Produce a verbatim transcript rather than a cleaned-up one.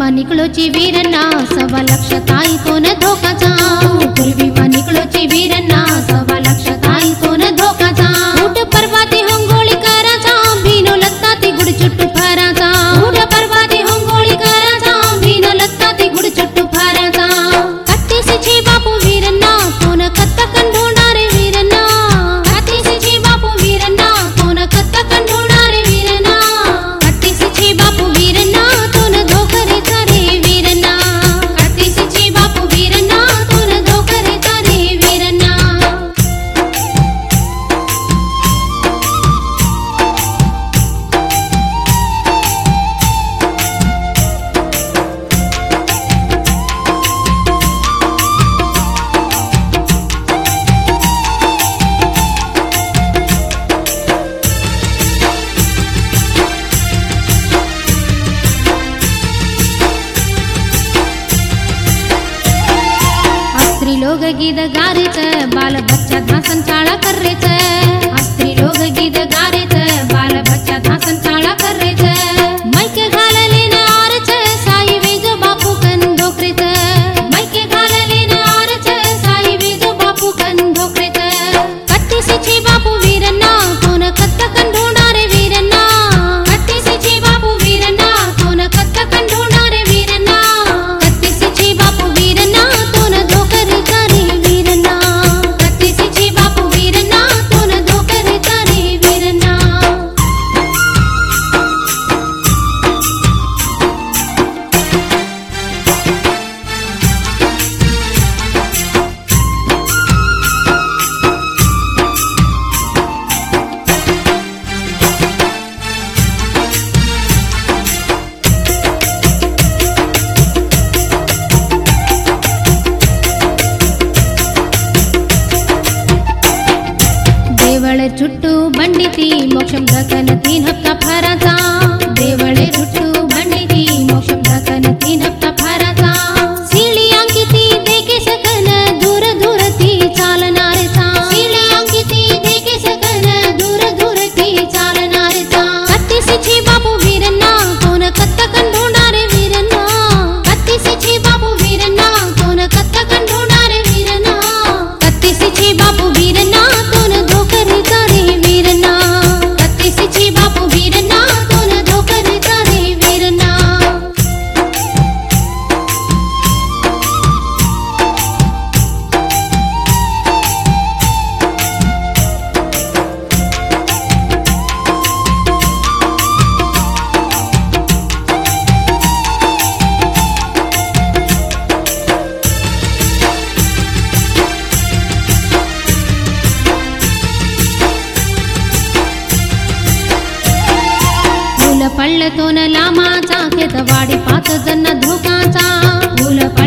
निकलोची वीरण्णा सव्वा लक्ष ताई तो न धोकाचा पूर्वीमा निकलोची वीरण्णा सव्वा लक्ष ताई तो न धोकाचा ऊट पर्वाती होंगोळी कराचा भीनो लत्ता ती गुड चुट्टू फराचा ऊट पर्वाती होंगोळी कराचा भीनो लत्ता ती गुड चुट्टू फराचा कत्तीसी छी बापू वीरण्णा तो न कत्ता कंढोणा रे वीरण्णा कत्तीसी छी बापू वीरण्णा तो न कत्ता कंढोणा रे वीरण्णा कत्तीसी छी बापू वीरण्णा तो न धोकरे रे वीरण्णा कत्तीसी छी बापू वीरण्णा तो न धोकरे रे वीरण्णा स्त्री लोग गीत गारेच बाल बच्चा धासन चाळा करेच स्त्री लोग गीत गारेच बाल बच्चा धासन चाळा करेच मैक घालले न आरच साई वेजो बापू कन धोकरेच मैक घालले न आरच साई वेजो बापू कन धोकरेच कत्तीसी छी बापू वीरण्णा तो न कत्ता कंढोणा रे वीरण्णा कत्तीसी छी बापू वीरण्णा तो न कत्ता कंढोणा रे वीरण्णा कत्तीसी छी बापू वीरण्णा तो न धोकरे रे वीरण्णा कत्तीसी छी बापू वीरण्णा तो न धोकरे रे वीरण्णा देवळे चुट्टू बंडिती मोक्षम दकन तीन हप्ता फराचा देवळे चुट्टू बंडिती मोक्षम दकन तीन हप्ता फराचा सीळी अंकिती देके सकन दूर दूर ती चालणारेचा सीळी अंकिती देके सकन दूर दूर ती चालणारेचा कत्तीसी छी बापू वीरण्णा तो न कत्ता कंढोणा रे वीरण्णा कत्तीसी छी बापू वीरण्णा तो न कत्ता कंढोणा रे वीरण्णा कत्तीसी छी बापू वीरण्णा तो न धोकरे रे वीरण्णा कत्तीसी छी बापू वीरण्णा तो न धोकरे रे वीरण्णा फूल पडलं तो न लामाचा खेत वाडी पाच जण धोकाचा फूल